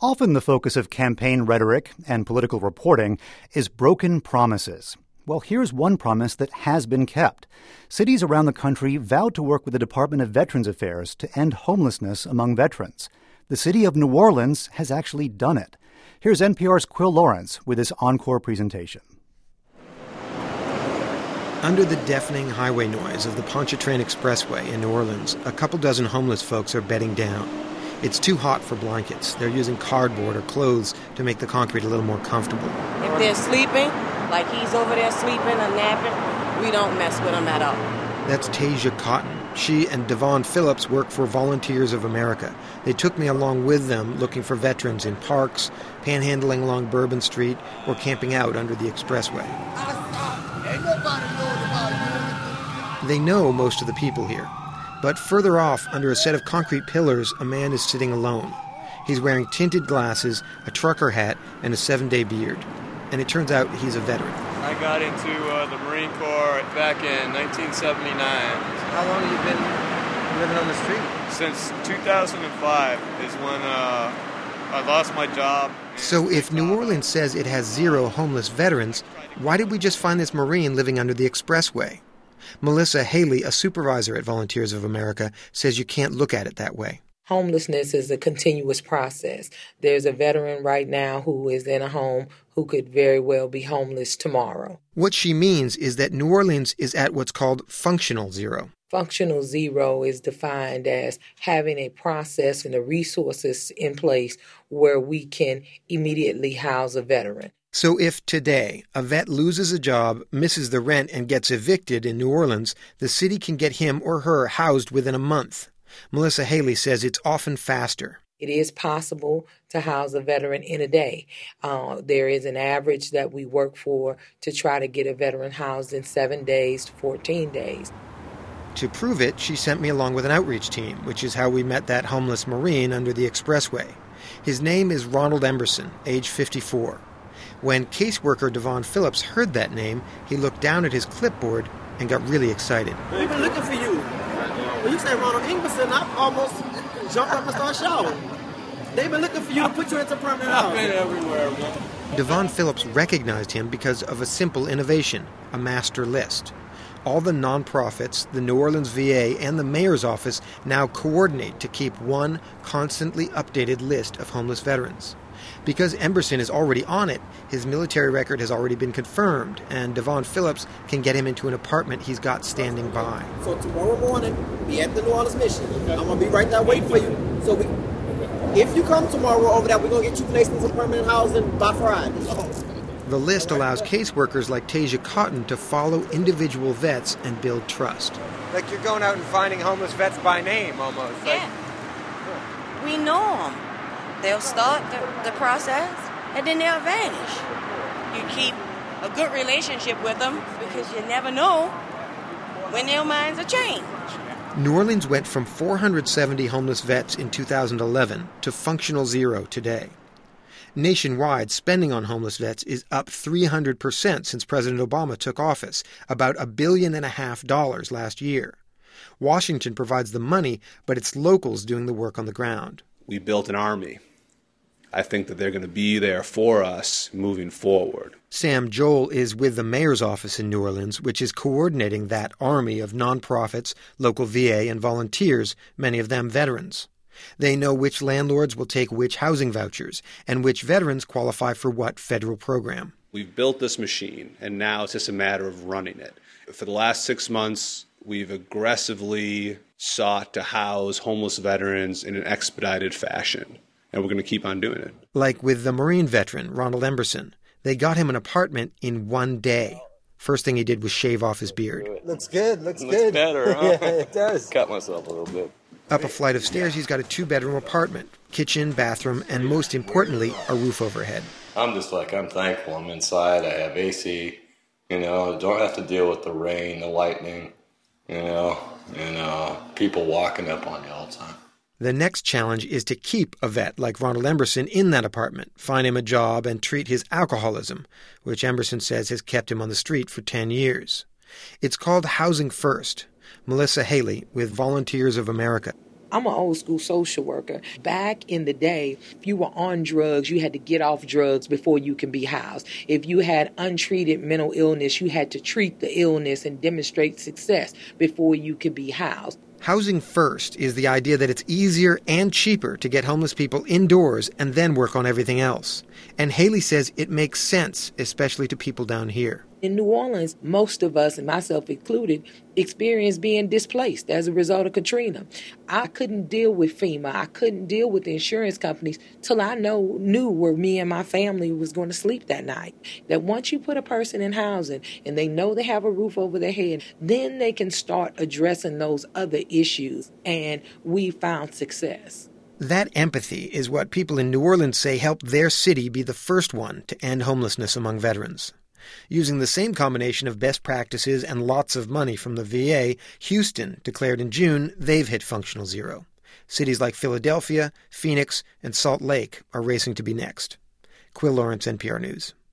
Often the focus of campaign rhetoric and political reporting is broken promises. Well, here's one promise that has been kept. Cities around the country vowed to work with the Department of Veterans Affairs to end homelessness among veterans. The city of New Orleans has actually done it. Here's NPR's Quill Lawrence with his encore presentation. Under the deafening highway noise of the Pontchartrain Expressway in New Orleans, a couple dozen homeless folks are bedding down. It's too hot for blankets. They're using cardboard or clothes to make the concrete a little more comfortable. If they're sleeping, like he's over there sleeping or napping, we don't mess with them at all. That's Tasia Cotton. She and Devon Phillips work for Volunteers of America. They took me along with them looking for veterans in parks, panhandling along Bourbon Street, or camping out under the expressway. They know most of the people here. But further off, under a set of concrete pillars, a man is sitting alone. He's wearing tinted glasses, a trucker hat, and a 7-day beard. And it turns out he's a veteran. I got into the Marine Corps back in 1979. How long have you been living on the street? Since 2005 is when I lost my job. So if New Orleans says it has 0 homeless veterans, why did we just find this Marine living under the expressway? Melissa Haley, a supervisor at Volunteers of America, says you can't look at it that way. Homelessness is a continuous process. There's a veteran right now who is in a home who could very well be homeless tomorrow. What she means is that New Orleans is at what's called functional 0. Functional 0 is defined as having a process and the resources in place where we can immediately house a veteran. So if today a vet loses a job, misses the rent, and gets evicted in New Orleans, the city can get him or her housed within a month. Melissa Haley says it's often faster. It is possible to house a veteran in a day. There is an average that we work for to try to get a veteran housed in 7 days to 14 days. To prove it, she sent me along with an outreach team, which is how we met that homeless Marine under the expressway. His name is Ronald Emberson, age 54. When caseworker Devon Phillips heard that name, he looked down at his clipboard and got really excited. We've been looking for you. When you say Ronald Emberson, I almost jumped up and started shouting. They've been looking for you to put you into permanent housing. I've been everywhere, man. Devon Phillips recognized him because of a simple innovation, a master list. All the nonprofits, the New Orleans VA, and the mayor's office now coordinate to keep one constantly updated list of homeless veterans. Because Emberson is already on it, his military record has already been confirmed, and Devon Phillips can get him into an apartment he's got standing by. So tomorrow morning, be at the New Orleans Mission. I'm going to be right there waiting for you. So if you come tomorrow over there, we're going to get you placed into permanent housing by Friday. The list allows caseworkers like Tasia Cotton to follow individual vets and build trust. Like you're going out and finding homeless vets by name, almost. Yeah. We know them. They'll start the process, and then they'll vanish. You keep a good relationship with them because you never know when their minds are changed. New Orleans went from 470 homeless vets in 2011 to functional 0 today. Nationwide, spending on homeless vets is up 300% since President Obama took office, about $1.5 billion last year. Washington provides the money, but it's locals doing the work on the ground. We built an army. I think that they're going to be there for us moving forward. Sam Joel is with the mayor's office in New Orleans, which is coordinating that army of nonprofits, local VA, and volunteers, many of them veterans. They know which landlords will take which housing vouchers and which veterans qualify for what federal program. We've built this machine, and now it's just a matter of running it. For the last 6 months, we've aggressively sought to house homeless veterans in an expedited fashion, and we're going to keep on doing it. Like with the Marine veteran, Ronald Emberson. They got him an apartment in 1 day. First thing he did was shave off his beard. Looks good, looks good. Looks better, huh? Yeah, it does. Cut myself a little bit. Up a flight of stairs, he's got a 2-bedroom apartment, kitchen, bathroom, and most importantly, a roof overhead. I'm thankful I'm inside. I have AC, don't have to deal with the rain, the lightning, and people walking up on you all the time. The next challenge is to keep a vet like Ronald Emberson in that apartment, find him a job, and treat his alcoholism, which Emberson says has kept him on the street for 10 years. It's called Housing First. Melissa Haley with Volunteers of America. I'm an old school social worker. Back in the day, if you were on drugs, you had to get off drugs before you can be housed. If you had untreated mental illness, you had to treat the illness and demonstrate success before you could be housed. Housing first is the idea that it's easier and cheaper to get homeless people indoors and then work on everything else. And Haley says it makes sense, especially to people down here. In New Orleans, most of us, and myself included, experienced being displaced as a result of Katrina. I couldn't deal with FEMA. I couldn't deal with the insurance companies till I knew where me and my family was going to sleep that night. That once you put a person in housing and they know they have a roof over their head, then they can start addressing those other issues. And we found success. That empathy is what people in New Orleans say helped their city be the first one to end homelessness among veterans. Using the same combination of best practices and lots of money from the VA, Houston declared in June they've hit functional zero. Cities like Philadelphia, Phoenix, and Salt Lake are racing to be next. Quill Lawrence, NPR News.